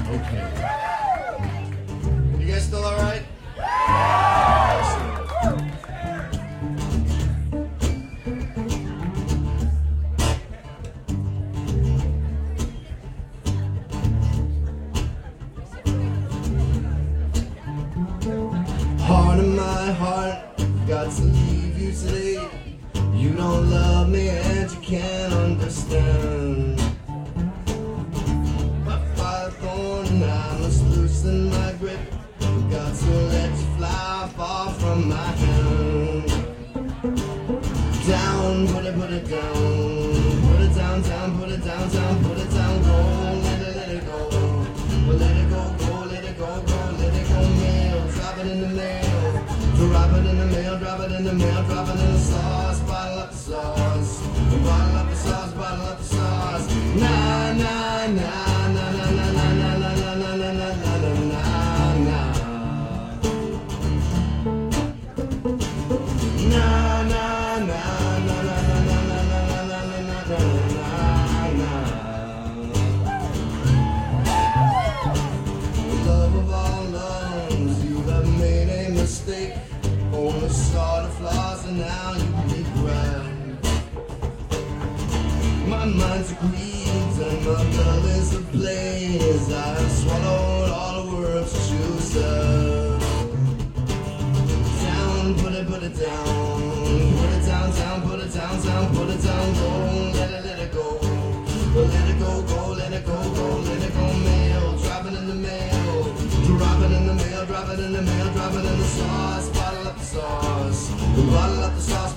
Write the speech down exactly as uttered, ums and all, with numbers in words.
Okay. You guys still alright? Heart of my heart, got to leave you today. You don't love me and you can't understand. My fire thorn and I must loosen my grip. Got to let you fly far from my hand. Down, put it, put it down. Put it down, down, put it down, down, put it down, go. Let it, let it go. Well, let it go, go, let it go, go, let it go, mail. Drop it in the mail. Drop it in the mail, drop it in the mail, drop it in the sauce. Bottle up the sauce. Bottle up the sauce, bottle up the sauce. Nah, nah, nah, nah, nah, nah, nah, nah, nah, nah, nah, nah, nah, nah, nah. Nah, nah, nah, nah, nah, nah, nah, nah, nah, nah, nah, nah, nah. Love of all loves, you have made a mistake. Only saw the flaws and now you regret. My mind's a greed and my blood is a blaze. I have swallowed all the words that you said. Down, put it, put it down. Put it down, down, put it down, down, put it down, go. Let it, let it go. Let it go, go, let it go, go, let it go, mail. Drop it in the mail. Drop it in the mail, drop it in the mail, drop it in the sauce. Bottle up the sauce. Bottle up the sauce.